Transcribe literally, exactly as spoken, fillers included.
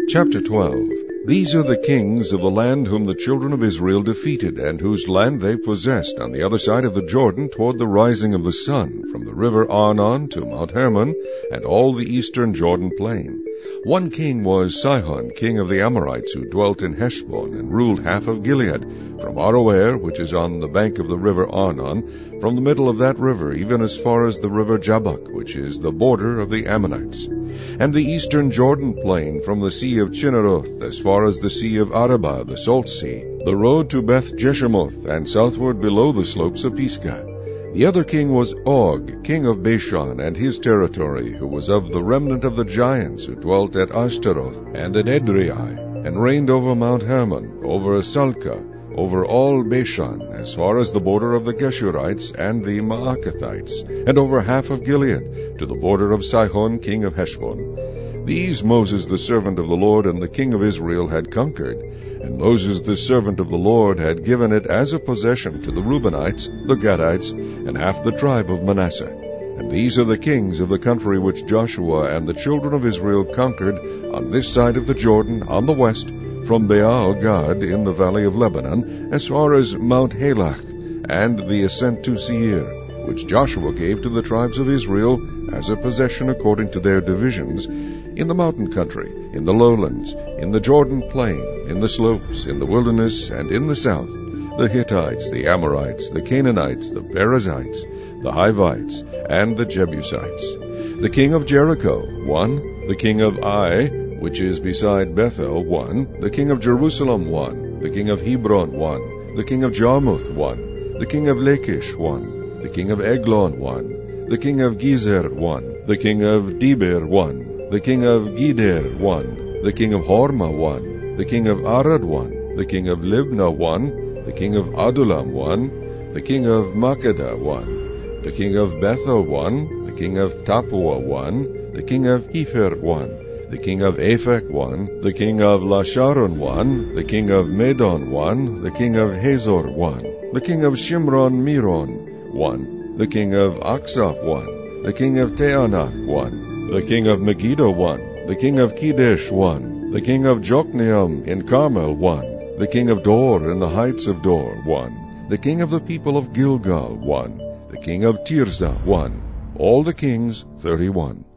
Chapter twelve. These are the kings of the land whom the children of Israel defeated, and whose land they possessed on the other side of the Jordan toward the rising of the sun, from the river Arnon to Mount Hermon, and all the eastern Jordan plain. One king was Sihon, king of the Amorites, who dwelt in Heshbon, and ruled half of Gilead, from Aroer, which is on the bank of the river Arnon, from the middle of that river, even as far as the river Jabbok, which is the border of the Ammonites, and the eastern Jordan plain, from the sea of Chinneroth, as far as the sea of Arabah, the salt sea, the road to Beth Jeshemoth, and southward below the slopes of Pisgah. The other king was Og, king of Bashan, and his territory, who was of the remnant of the giants, who dwelt at Ashtaroth and at Edrei, and reigned over Mount Hermon, over Salcah, over all Bashan, as far as the border of the Geshurites and the Maacathites, and over half of Gilead, to the border of Sihon, king of Heshbon. These Moses the servant of the Lord and the king of Israel had conquered, and Moses the servant of the Lord had given it as a possession to the Reubenites, the Gadites, and half the tribe of Manasseh. And these are the kings of the country which Joshua and the children of Israel conquered on this side of the Jordan, on the west, from Baal-gad in the valley of Lebanon, as far as Mount Halach, and the ascent to Seir, which Joshua gave to the tribes of Israel as a possession according to their divisions, in the mountain country, in the lowlands, in the Jordan plain, in the slopes, in the wilderness, and in the south, the Hittites, the Amorites, the Canaanites, the Perizzites, the Hivites, and the Jebusites. The king of Jericho, one. The king of Ai, which is beside Bethel, one. The king of Jerusalem, one. The king of Hebron, one. The king of Jarmuth, one. The king of Lachish, one. The king of Eglon, one. The king of Gezer, one. The king of Debir, one. The king of Geder, one. The king of Hormah, one. The king of Arad, one. The king of Libnah, one. The king of Adullam, one. The king of Makkedah, one. The king of Bethel, one. The king of Tappuah, one. The king of Hepher, one. The king of Aphek, one. The king of Lasharon, one. The king of Medon, one. The king of Hazor, one. The king of Shimron Meron, one. The king of Aksaph, one. The king of Teanach, one. The king of Megiddo, one. The king of Kedesh, one. The king of Jokneam in Carmel, one. The king of Dor in the heights of Dor, one. The king of the people of Gilgal, one. The king of Tirzah, one. All the kings, thirty-one.